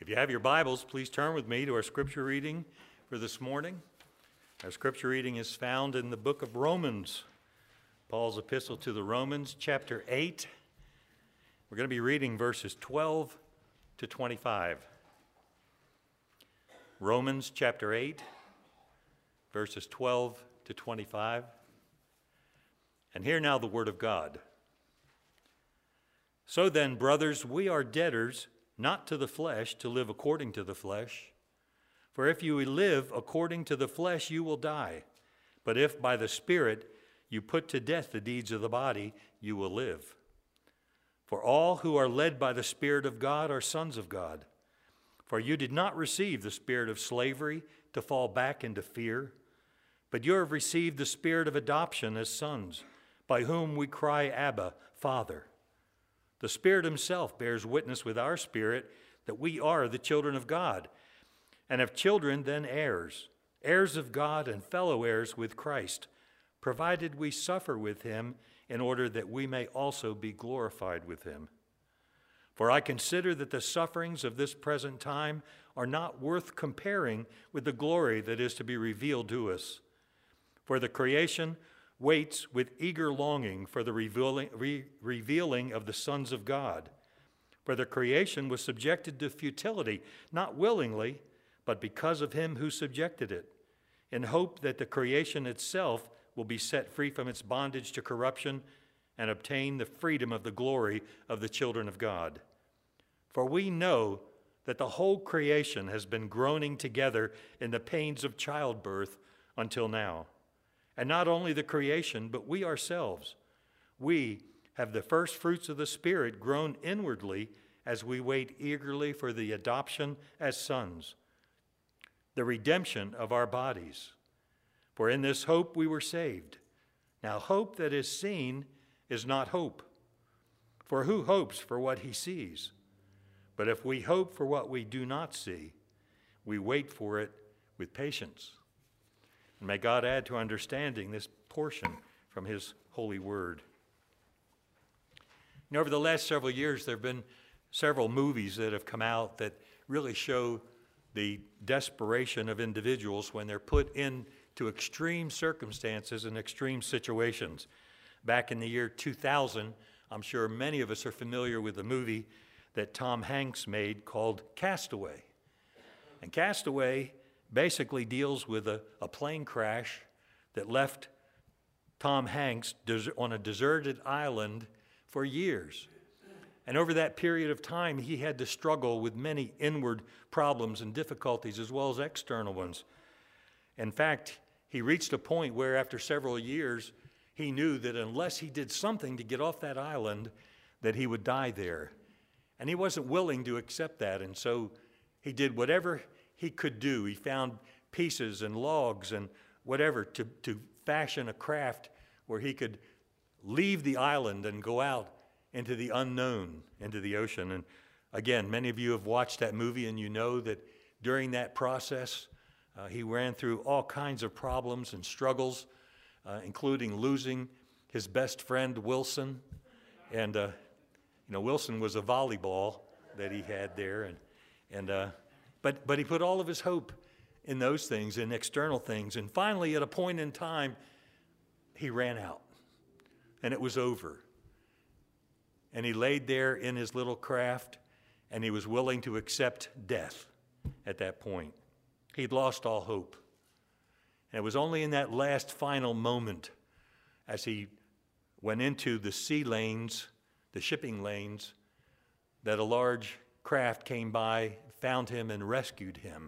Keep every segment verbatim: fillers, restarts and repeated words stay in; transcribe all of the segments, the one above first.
If you have your Bibles, please turn with me to our scripture reading for this morning. Our scripture reading is found in the book of Romans, Paul's epistle to the Romans, chapter eight. We're going to be reading verses twelve to twenty-five. Romans chapter eight, verses twelve to twenty-five. And hear now the word of God. So then, brothers, we are debtors, not to the flesh, to live according to the flesh. For if you live according to the flesh, you will die. But if by the Spirit you put to death the deeds of the body, you will live. For all who are led by the Spirit of God are sons of God. For you did not receive the spirit of slavery to fall back into fear, but you have received the spirit of adoption as sons, by whom we cry, Abba, Father. The Spirit himself bears witness with our spirit that we are the children of God. And if children, then heirs, heirs of God and fellow heirs with Christ, provided we suffer with him in order that we may also be glorified with him. For I consider that the sufferings of this present time are not worth comparing with the glory that is to be revealed to us. For the creation waits with eager longing for the revealing, re- revealing of the sons of God. For the creation was subjected to futility, not willingly, but because of him who subjected it, in hope that the creation itself will be set free from its bondage to corruption and obtain the freedom of the glory of the children of God. For we know that the whole creation has been groaning together in the pains of childbirth until now. And not only the creation, but we ourselves. We have the first fruits of the Spirit grown inwardly as we wait eagerly for the adoption as sons, the redemption of our bodies. For in this hope we were saved. Now hope that is seen is not hope. For who hopes for what he sees? But if we hope for what we do not see, we wait for it with patience. And may God add to understanding this portion from his holy word. And over the last several years, there have been several movies that have come out that really show the desperation of individuals when they're put into extreme circumstances and extreme situations. Back in the year two thousand, I'm sure many of us are familiar with the movie that Tom Hanks made called Castaway. And Castaway basically deals with a, a plane crash that left Tom Hanks des- on a deserted island for years. And over that period of time, he had to struggle with many inward problems and difficulties as well as external ones. In fact, he reached a point where after several years, he knew that unless he did something to get off that island, that he would die there. And he wasn't willing to accept that, and so he did whatever he could do. He found pieces and logs and whatever to, to fashion a craft where he could leave the island and go out into the unknown, into the ocean. And again, many of you have watched that movie and you know that during that process, uh, he ran through all kinds of problems and struggles, uh, including losing his best friend, Wilson. And, uh, you know, Wilson was a volleyball that he had there. And, and, uh, But, but he put all of his hope in those things, in external things. And finally, at a point in time, he ran out. And it was over. And he laid there in his little craft, and he was willing to accept death at that point. He'd lost all hope. And it was only in that last final moment, as he went into the sea lanes, the shipping lanes, that a large craft came by, found him, and rescued him.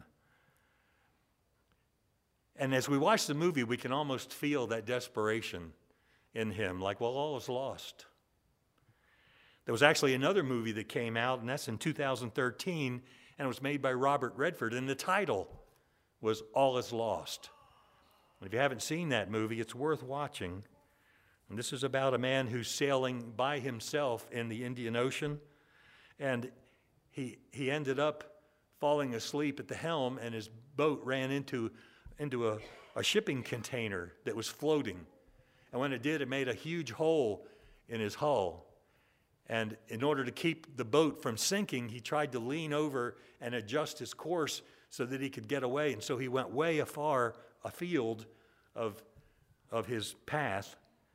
And as we watch the movie, we can almost feel that desperation in him, like, well, all is lost. There was actually another movie that came out, and that's in two thousand thirteen, and it was made by Robert Redford, and the title was All is Lost. And if you haven't seen that movie, it's worth watching. And this is about a man who's sailing by himself in the Indian Ocean, and he he ended up falling asleep at the helm, and his boat ran into, into a, a shipping container that was floating. And when it did, it made a huge hole in his hull. And in order to keep the boat from sinking, he tried to lean over and adjust his course so that he could get away. And so he went way afar afield of, of his path.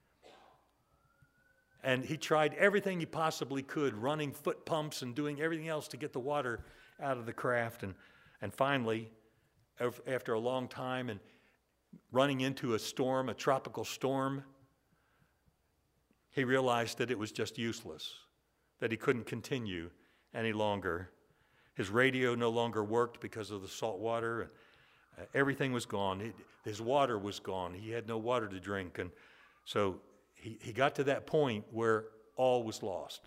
And he tried everything he possibly could, running foot pumps and doing everything else to get the water out of the craft. And, and finally, after a long time and running into a storm, a tropical storm, he realized that it was just useless, that he couldn't continue any longer. His radio no longer worked because of the salt water. Uh, everything was gone. It, his water was gone. He had no water to drink. And so he, he got to that point where all was lost.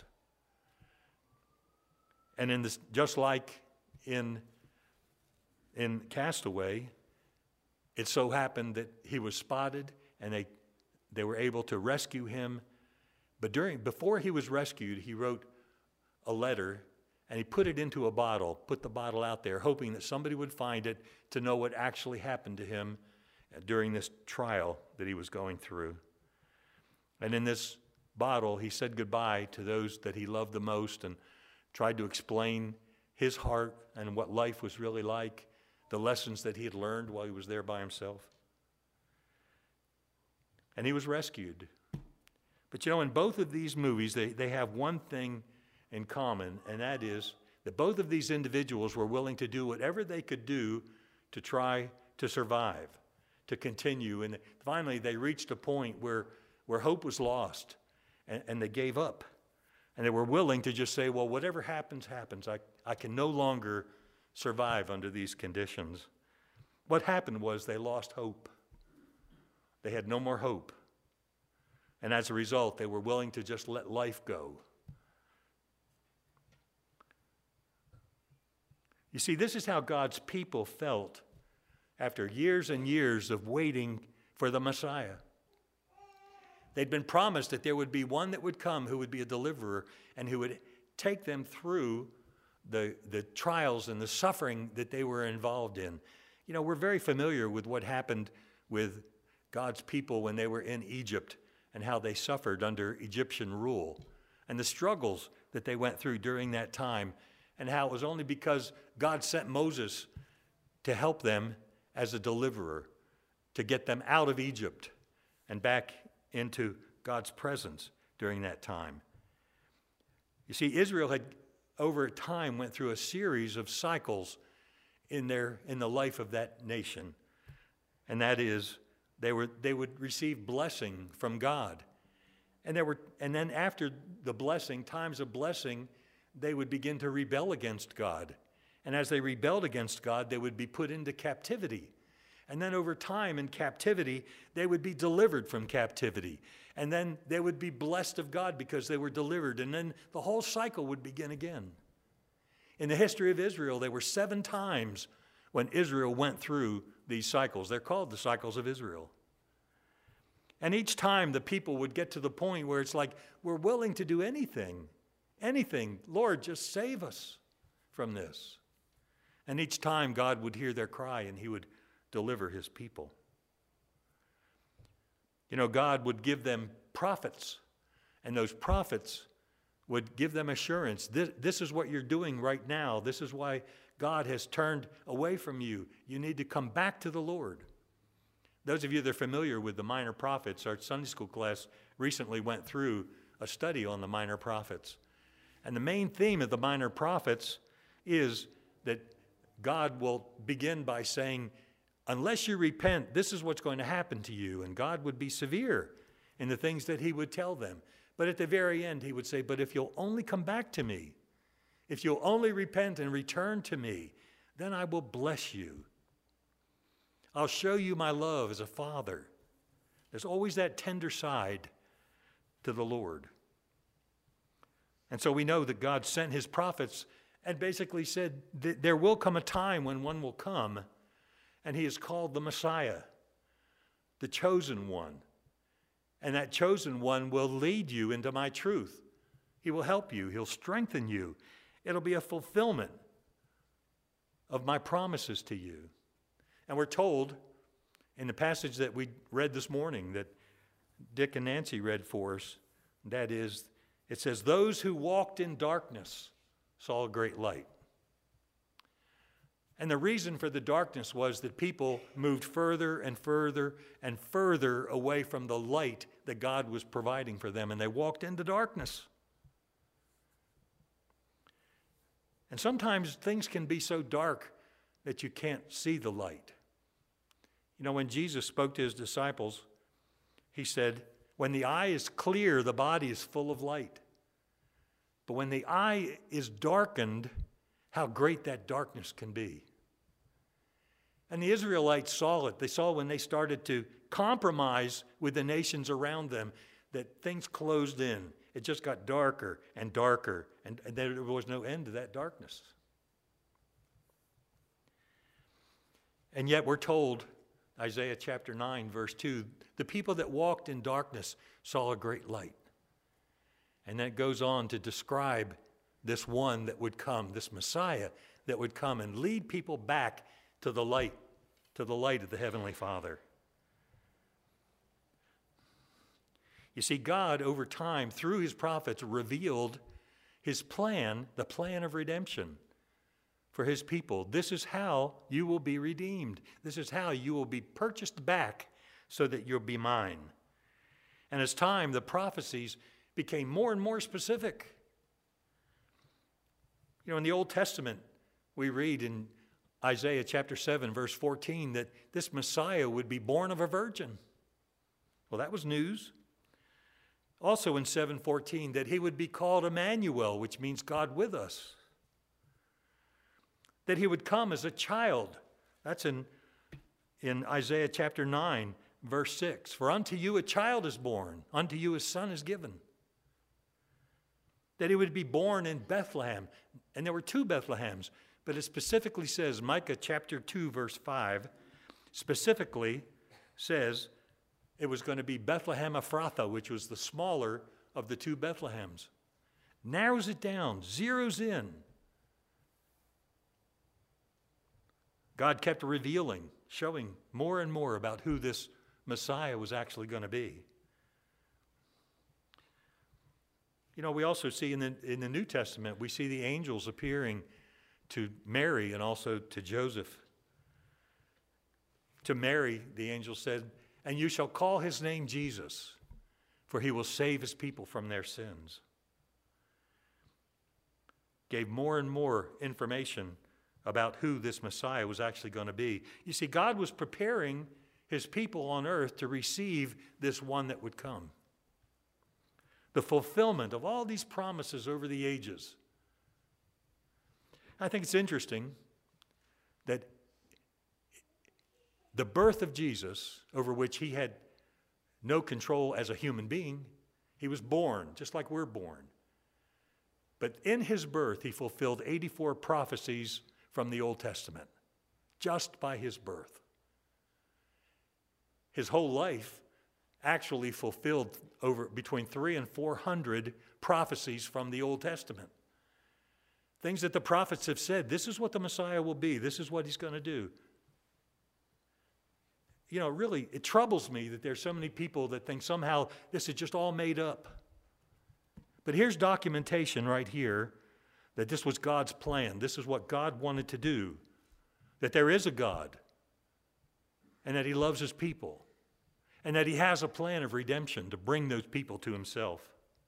And in this, just like in, in Castaway, it so happened that he was spotted and they, they were able to rescue him. But during, before he was rescued, he wrote a letter and he put it into a bottle, put the bottle out there, hoping that somebody would find it to know what actually happened to him during this trial that he was going through. And in this bottle, he said goodbye to those that he loved the most and tried to explain his heart and what life was really like, the lessons that he had learned while he was there by himself. And he was rescued. But you know, in both of these movies, they, they have one thing in common, and that is that both of these individuals were willing to do whatever they could do to try to survive, to continue. And finally, they reached a point where, where hope was lost, and, and they gave up. And they were willing to just say, well, whatever happens, happens. I, I can no longer survive under these conditions. What happened was they lost hope. They had no more hope. And as a result, they were willing to just let life go. You see, this is how God's people felt after years and years of waiting for the Messiah. They'd been promised that there would be one that would come who would be a deliverer and who would take them through the, the trials and the suffering that they were involved in. You know, we're very familiar with what happened with God's people when they were in Egypt and how they suffered under Egyptian rule and the struggles that they went through during that time, and how it was only because God sent Moses to help them as a deliverer, to get them out of Egypt and back into God's presence during that time. You see, Israel had, over time, went through a series of cycles in their in the life of that nation, and that is, they were they would receive blessing from God, and there were and then after the blessing, times of blessing, they would begin to rebel against God, and as they rebelled against God, they would be put into captivity. And then over time in captivity, they would be delivered from captivity. And then they would be blessed of God because they were delivered. And then the whole cycle would begin again. In the history of Israel, there were seven times when Israel went through these cycles. They're called the cycles of Israel. And each time the people would get to the point where it's like, we're willing to do anything, anything. Lord, just save us from this. And each time God would hear their cry and he would deliver his people. You know, God would give them prophets, and those prophets would give them assurance. This, this is what you're doing right now. This is why God has turned away from you. You need to come back to the Lord. Those of you that are familiar with the minor prophets, our Sunday school class recently went through a study on the minor prophets. And the main theme of the minor prophets is that God will begin by saying, unless you repent, this is what's going to happen to you. And God would be severe in the things that he would tell them. But at the very end, he would say, but if you'll only come back to me, if you'll only repent and return to me, then I will bless you. I'll show you my love as a father. There's always that tender side to the Lord. And so we know that God sent his prophets and basically said that there will come a time when one will come, and he is called the Messiah, the chosen one. And that chosen one will lead you into my truth. He will help you. He'll strengthen you. It'll be a fulfillment of my promises to you. And we're told in the passage that we read this morning that Dick and Nancy read for us, that is, It says, those who walked in darkness saw a great light. And the reason for the darkness was that people moved further and further and further away from the light that God was providing for them, and they walked into darkness. And sometimes things can be so dark that you can't see the light. You know, when Jesus spoke to his disciples, he said, when the eye is clear, the body is full of light. But when the eye is darkened, how great that darkness can be. And the Israelites saw it. They saw when they started to compromise with the nations around them that things closed in. It just got darker and darker, and, and there was no end to that darkness. And yet we're told, Isaiah chapter nine, verse two, the people that walked in darkness saw a great light. And then it goes on to describe this one that would come, this Messiah that would come and lead people back to the light, to the light of the Heavenly Father. You see, God, over time, through his prophets, revealed his plan, the plan of redemption for his people. This is how you will be redeemed. This is how you will be purchased back so that you'll be mine. And as time, the prophecies became more and more specific. You know, in the Old Testament, we read in Isaiah chapter seven, verse fourteen, that this Messiah would be born of a virgin. Well, that was news. Also in seven fourteen, that he would be called Emmanuel, which means God with us. That he would come as a child. That's in, in Isaiah chapter nine, verse six. For unto you a child is born, unto you a son is given. That he would be born in Bethlehem. And there were two Bethlehems. But it specifically says, Micah chapter two, verse five, specifically says it was going to be Bethlehem Ephrathah, which was the smaller of the two Bethlehems. Narrows it down, zeroes in. God kept revealing, showing more and more about who this Messiah was actually going to be. You know, we also see in the, in the New Testament, we see the angels appearing to Mary and also to Joseph. To Mary, the angel said, and you shall call his name Jesus, for he will save his people from their sins. Gave more and more information about who this Messiah was actually going to be. You see, God was preparing his people on earth to receive this one that would come. The fulfillment of all these promises over the ages. I think it's interesting that the birth of Jesus, over which he had no control as a human being, he was born just like we're born. But in his birth, he fulfilled eighty-four prophecies from the Old Testament, just by his birth. His whole life actually fulfilled over between three and four hundred prophecies from the Old Testament. Things that the prophets have said, this is what the Messiah will be, this is what he's going to do. You know, really, it troubles me that there's so many people that think somehow this is just all made up. But here's documentation right here that this was God's plan. This is what God wanted to do. That there is a God, and that he loves his people, and that he has a plan of redemption to bring those people to himself.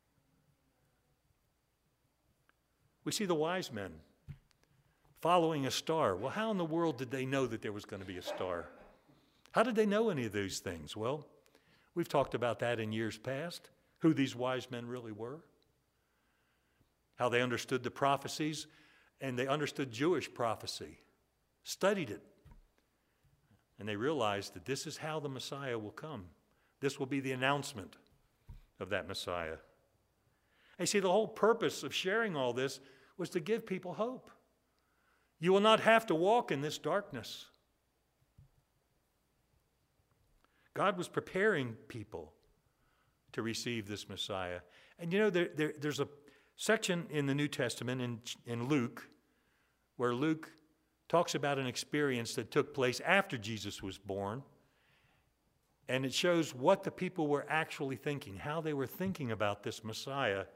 We see the wise men following a star. Well, how in the world did they know that there was going to be a star? How did they know any of those things? Well, we've talked about that in years past, who these wise men really were, how they understood the prophecies, and they understood Jewish prophecy, studied it, and they realized that this is how the Messiah will come. This will be the announcement of that Messiah. And you see, the whole purpose of sharing all this was to give people hope. You will not have to walk in this darkness. God was preparing people to receive this Messiah. And you know, there, there, there's a section in the New Testament, in, in Luke, where Luke talks about an experience that took place after Jesus was born. And it shows what the people were actually thinking, how they were thinking about this Messiah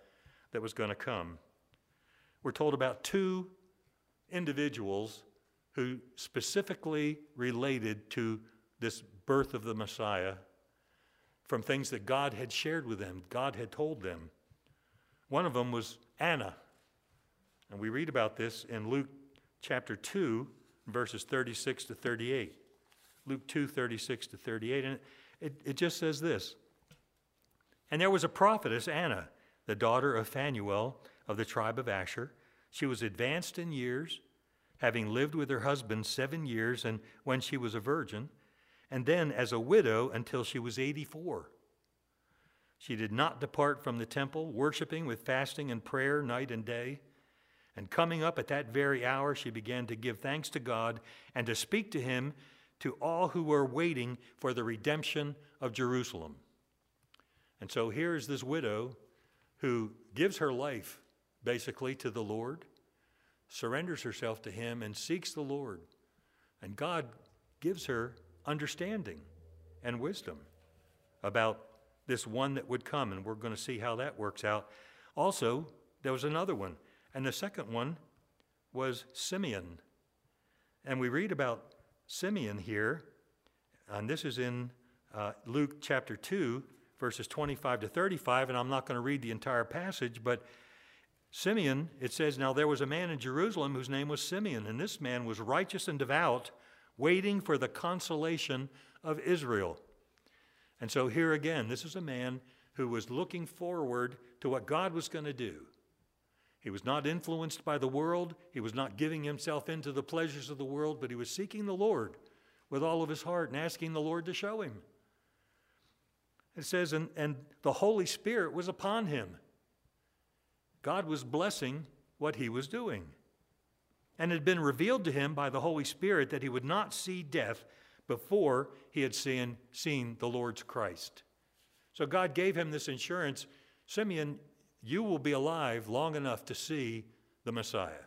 that was going to come. We're told about two individuals who specifically related to this birth of the Messiah from things that God had shared with them, God had told them. One of them was Anna. And we read about this in Luke chapter two, verses thirty-six to thirty-eight. Luke two, thirty-six to thirty-eight. And it, it just says this. And there was a prophetess, Anna, the daughter of Phanuel of the tribe of Asher. She was advanced in years, having lived with her husband seven years, and when she was a virgin, and then as a widow until she was eighty-four. She did not depart from the temple, worshiping with fasting and prayer night and day. And coming up at that very hour, she began to give thanks to God and to speak to him to all who were waiting for the redemption of Jerusalem. And so here is this widow who gives her life basically to the Lord, surrenders herself to him, and seeks the Lord. And God gives her understanding and wisdom about this one that would come, and we're going to see how that works out. Also, there was another one, and the second one was Simeon. And we read about Simeon here, and this is in uh, Luke chapter two, verses twenty-five to thirty-five, and I'm not going to read the entire passage, but Simeon, it says, now there was a man in Jerusalem whose name was Simeon, and this man was righteous and devout, waiting for the consolation of Israel. And so here again, this is a man who was looking forward to what God was going to do. He was not influenced by the world. He was not giving himself into the pleasures of the world, but he was seeking the Lord with all of his heart and asking the Lord to show him. It says, and, and the Holy Spirit was upon him. God was blessing what he was doing. And it had been revealed to him by the Holy Spirit that he would not see death before he had seen, seen the Lord's Christ. So God gave him this assurance, Simeon, you will be alive long enough to see the Messiah.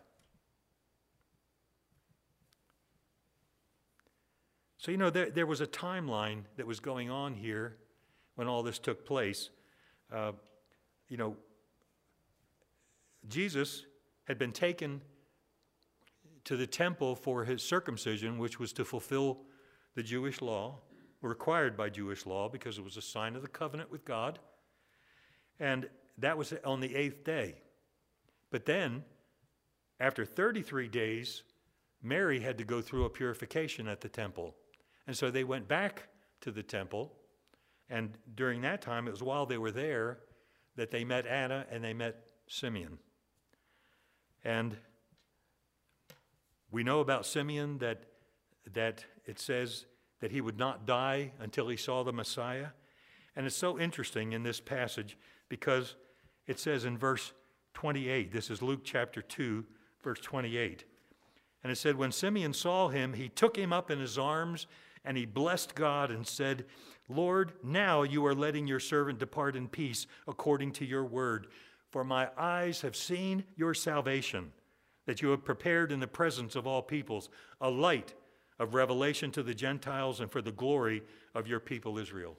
So, you know, there, there was a timeline that was going on here when all this took place. Uh, you know, Jesus had been taken to the temple for his circumcision, which was to fulfill the Jewish law, required by Jewish law, because it was a sign of the covenant with God. And that was on the eighth day. But then, after thirty-three days, Mary had to go through a purification at the temple. And so they went back to the temple. And during that time, it was while they were there that they met Anna and they met Simeon. And we know about Simeon that, that it says that he would not die until he saw the Messiah. And it's so interesting in this passage because it says in verse twenty-eight, this is Luke chapter two, verse twenty-eight. And it said, when Simeon saw him, he took him up in his arms and he blessed God and said, Lord, now you are letting your servant depart in peace according to your word. For my eyes have seen your salvation, that you have prepared in the presence of all peoples, a light of revelation to the Gentiles and for the glory of your people Israel.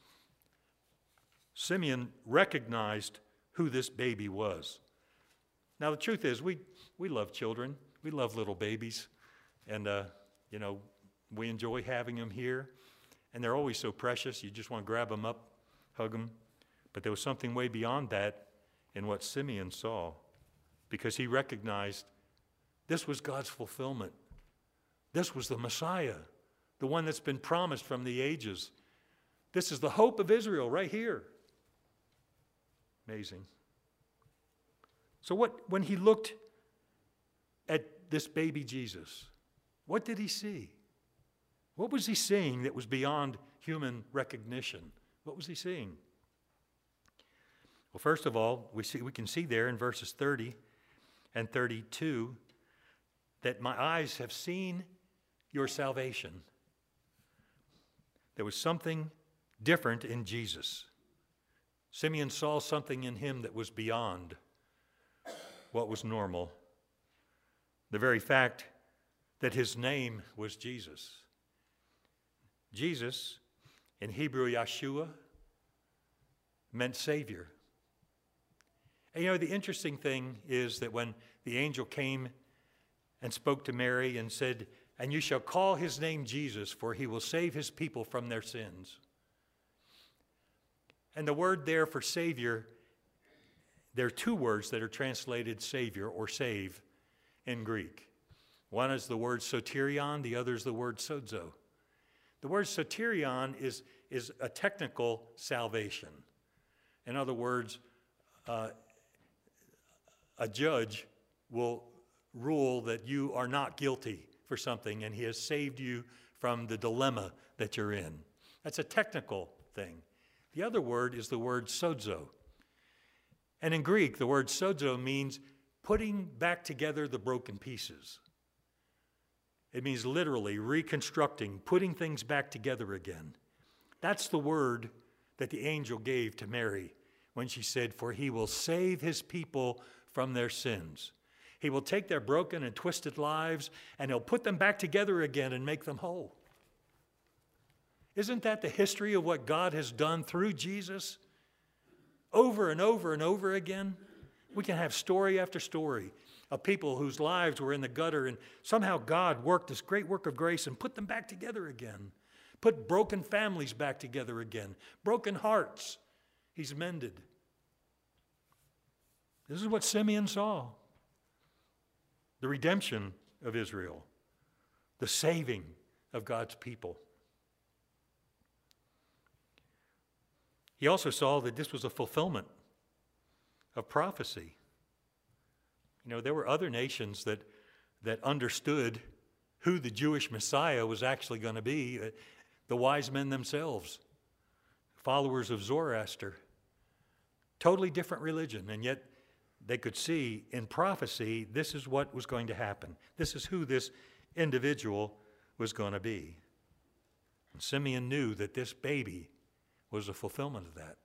Simeon recognized who this baby was. Now, the truth is, we, we love children. We love little babies. And, uh, you know, we enjoy having them here. And they're always so precious. You just want to grab them up, hug them. But there was something way beyond that in what Simeon saw, because he recognized this was God's fulfillment. This was the Messiah, the one that's been promised from the ages. This is the hope of Israel right here. Amazing. So what, when he looked at this baby Jesus, what did he see? What was he seeing that was beyond human recognition? What was he seeing? Well, first of all, we see we can see there in verses thirty and thirty-two that my eyes have seen your salvation. There was something different in Jesus. Simeon saw something in him that was beyond what was normal. The very fact that his name was Jesus. Jesus, in Hebrew, Yeshua, meant Savior. And you know, the interesting thing is that when the angel came and spoke to Mary and said, "And you shall call his name Jesus, for he will save his people from their sins." And the word there for Savior, there are two words that are translated Savior or save in Greek. One is the word soterion, the other is the word sozo. The word soterion is, is a technical salvation. In other words, uh, a judge will rule that you are not guilty for something, and he has saved you from the dilemma that you're in. That's a technical thing. The other word is the word sozo. And in Greek, the word sozo means putting back together the broken pieces. It means literally reconstructing, putting things back together again. That's the word that the angel gave to Mary when she said, "For he will save his people from their sins." He will take their broken and twisted lives and he'll put them back together again and make them whole. Isn't that the history of what God has done through Jesus? Over and over and over again. We can have story after story of people whose lives were in the gutter, and somehow God worked this great work of grace and put them back together again. Put broken families back together again. Broken hearts, he's mended. This is what Simeon saw. The redemption of Israel. The saving of God's people. He also saw that this was a fulfillment of prophecy. You know, there were other nations that, that understood who the Jewish Messiah was actually going to be. The wise men themselves, followers of Zoroaster. Totally different religion, and yet they could see in prophecy this is what was going to happen. This is who this individual was going to be. And Simeon knew that this baby was a fulfillment of that.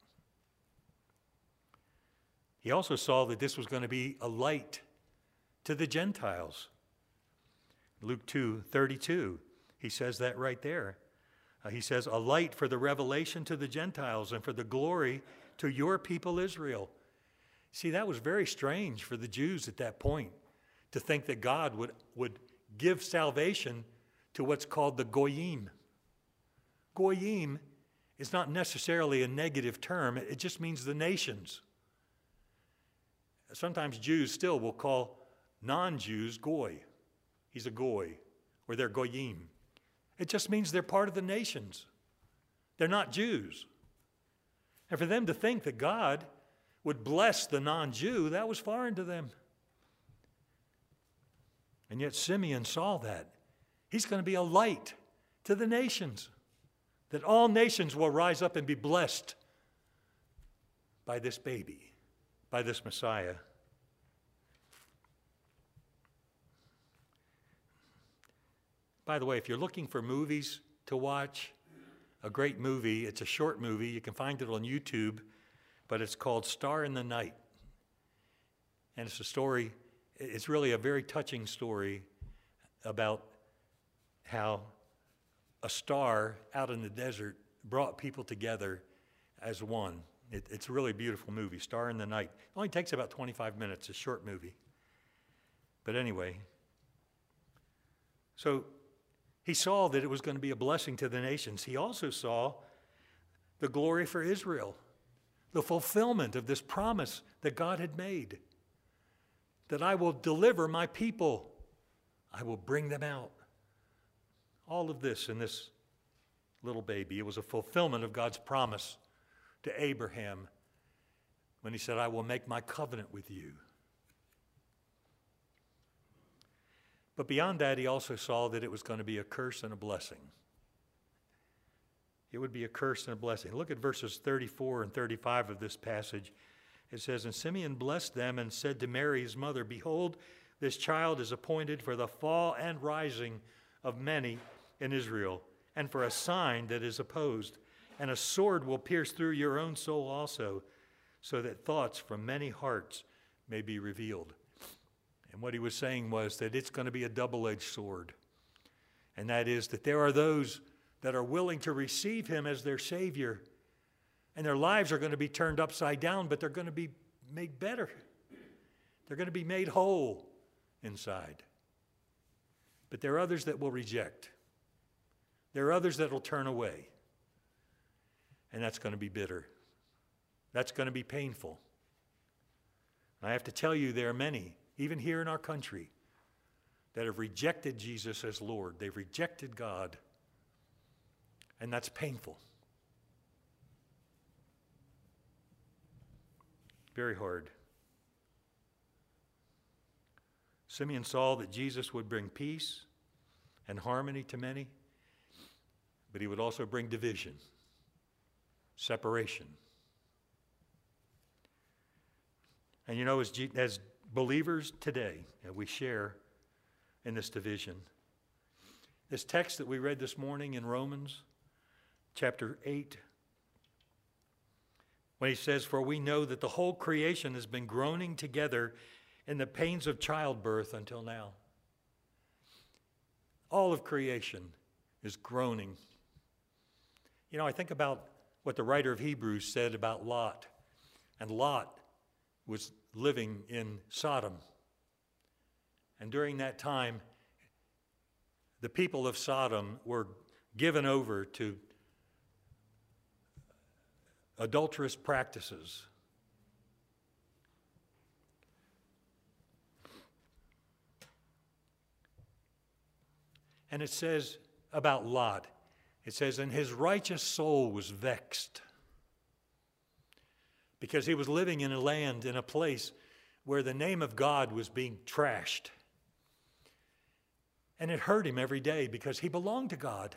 He also saw that this was going to be a light to the Gentiles. Luke two thirty-two, he says that right there. Uh, he says, "A light for the revelation to the Gentiles and for the glory to your people Israel." See, that was very strange for the Jews at that point, to think that God would, would give salvation to what's called the Goyim. Goyim is not necessarily a negative term. It just means the nations. Sometimes Jews still will call non-Jews Goy. He's a Goy, or they're Goyim. It just means they're part of the nations. They're not Jews. And for them to think that God would bless the non-Jew, that was foreign to them. And yet Simeon saw that. He's going to be a light to the nations, that all nations will rise up and be blessed by this baby, by this Messiah. By the way, if you're looking for movies to watch, a great movie, it's a short movie, you can find it on YouTube, but it's called Star in the Night. And it's a story, it's really a very touching story about how a star out in the desert brought people together as one. It, it's a really beautiful movie, Star in the Night. It only takes about twenty-five minutes, a short movie. But anyway, so he saw that it was going to be a blessing to the nations. He also saw the glory for Israel, the fulfillment of this promise that God had made, that I will deliver my people, I will bring them out. All of this in this little baby. It was a fulfillment of God's promise to Abraham when he said, I will make my covenant with you. But beyond that, he also saw that it was going to be a curse and a blessing. It would be a curse and a blessing. Look at verses thirty-four and thirty-five of this passage. It says, And Simeon blessed them and said to Mary his mother, Behold, this child is appointed for the fall and rising of many in Israel, and for a sign that is opposed. And a sword will pierce through your own soul also, so that thoughts from many hearts may be revealed. And what he was saying was that it's going to be a double-edged sword. And that is that there are those that are willing to receive him as their Savior. And their lives are going to be turned upside down, but they're going to be made better. They're going to be made whole inside. But there are others that will reject. There are others that will turn away. And that's going to be bitter. That's going to be painful. I have to tell you, there are many, even here in our country, that have rejected Jesus as Lord. They've rejected God. And that's painful. Very hard. Simeon saw that Jesus would bring peace and harmony to many, but he would also bring division, separation. And you know, as, G- as believers today, we share in this division. This text that we read this morning in Romans chapter eight, when he says, "For we know that the whole creation has been groaning together in the pains of childbirth until now." All of creation is groaning. You know, I think about what the writer of Hebrews said about Lot. And Lot was living in Sodom. And during that time, the people of Sodom were given over to adulterous practices. And it says about Lot, it says, "And his righteous soul was vexed," because he was living in a land, in a place where the name of God was being trashed. And it hurt him every day because he belonged to God.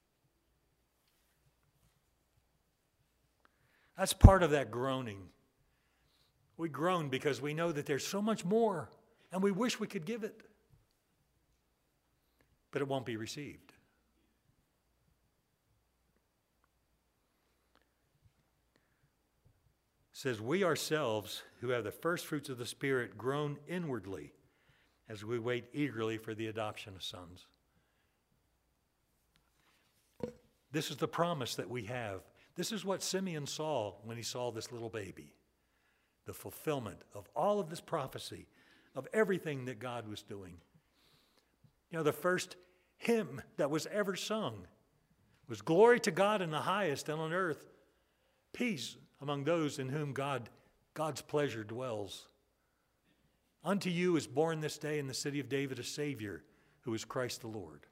That's part of that groaning. We groan because we know that there's so much more, and we wish we could give it. But it won't be received. It says, "We ourselves, who have the first fruits of the Spirit, groan inwardly as we wait eagerly for the adoption of sons." This is the promise that we have. This is what Simeon saw when he saw this little baby. The fulfillment of all of this prophecy, of everything that God was doing. You know, the first hymn that was ever sung was "Glory to God in the highest, and on earth peace among those in whom God, God's pleasure dwells. Unto you is born this day in the city of David a Savior, who is Christ the Lord."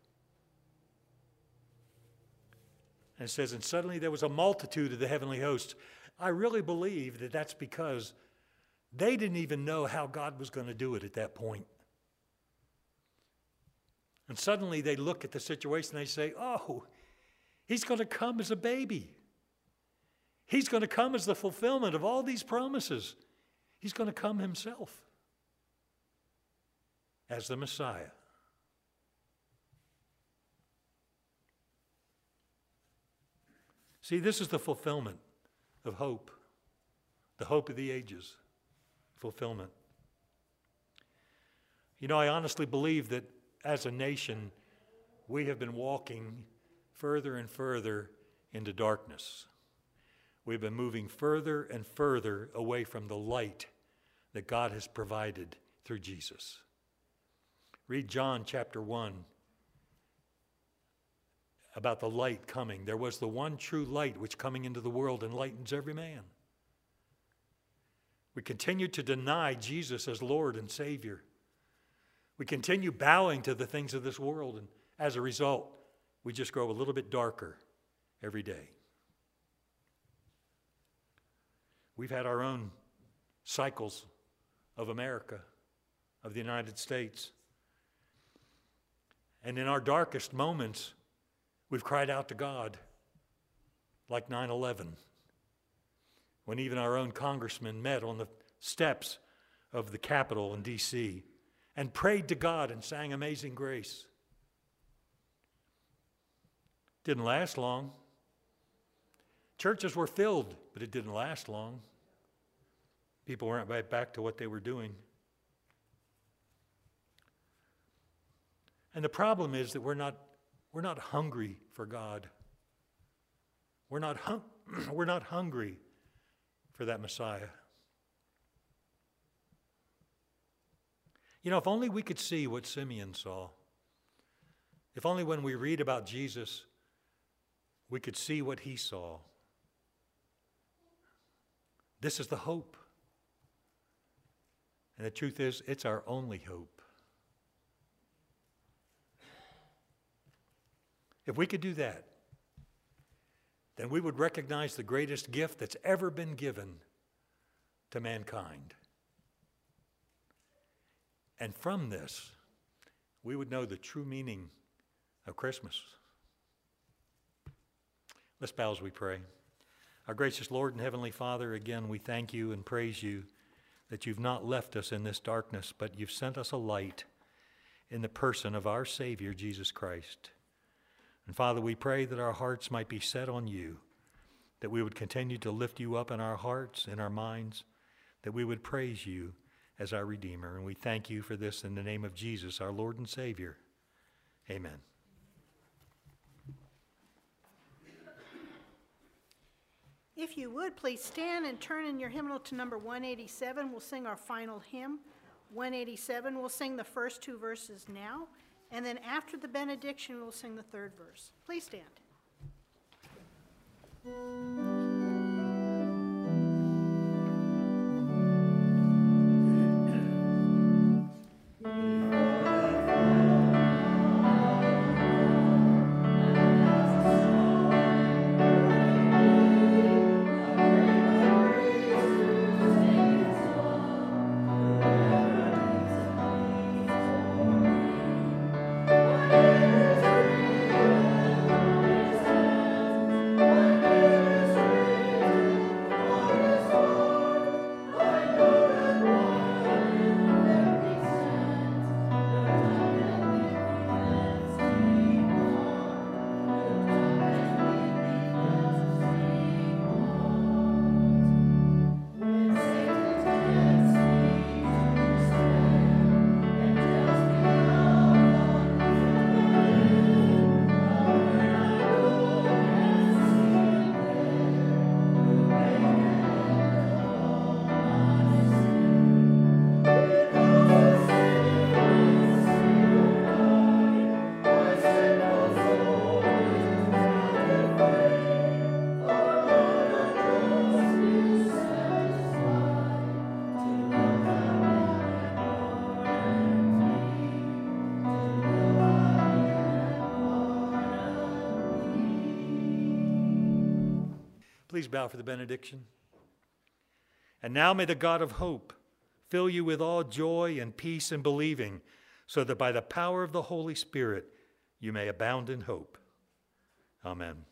And it says, "And suddenly there was a multitude of the heavenly hosts." I really believe that that's because they didn't even know how God was going to do it at that point. And suddenly they look at the situation and they say, "Oh, he's going to come as a baby. He's going to come as the fulfillment of all these promises. He's going to come himself as the Messiah." See, this is the fulfillment of hope, the hope of the ages, fulfillment. You know, I honestly believe that as a nation, we have been walking further and further into darkness. We've been moving further and further away from the light that God has provided through Jesus. Read John chapter one about the light coming. "There was the one true light which coming into the world enlightens every man." We continue to deny Jesus as Lord and Savior. We continue bowing to the things of this world, and as a result, we just grow a little bit darker every day. We've had our own cycles of America, of the United States. And in our darkest moments, we've cried out to God, like nine eleven, when even our own congressman met on the steps of the Capitol in D C and prayed to God and sang Amazing Grace. Didn't last long. Churches were filled, but it didn't last long. People weren't right back to what they were doing. And the problem is that we're not, we're not hungry for God. We're not, hung, we're not hungry for that Messiah. You know, if only we could see what Simeon saw. If only when we read about Jesus, we could see what he saw. This is the hope. And the truth is, it's our only hope. If we could do that, then we would recognize the greatest gift that's ever been given to mankind. And from this, we would know the true meaning of Christmas. Let's bow as we pray. Our gracious Lord and Heavenly Father, again, we thank you and praise you that you've not left us in this darkness, but you've sent us a light in the person of our Savior, Jesus Christ. And Father, we pray that our hearts might be set on you, that we would continue to lift you up in our hearts, in our minds, that we would praise you as our Redeemer. And we thank you for this in the name of Jesus, our Lord and Savior. Amen. If you would, please stand and turn in your hymnal to number one eighty-seven. We'll sing our final hymn, one eighty-seven. We'll sing the first two verses now, and then after the benediction, we'll sing the third verse. Please stand. Please bow for the benediction. And now may the God of hope fill you with all joy and peace in believing, so that by the power of the Holy Spirit you may abound in hope. Amen.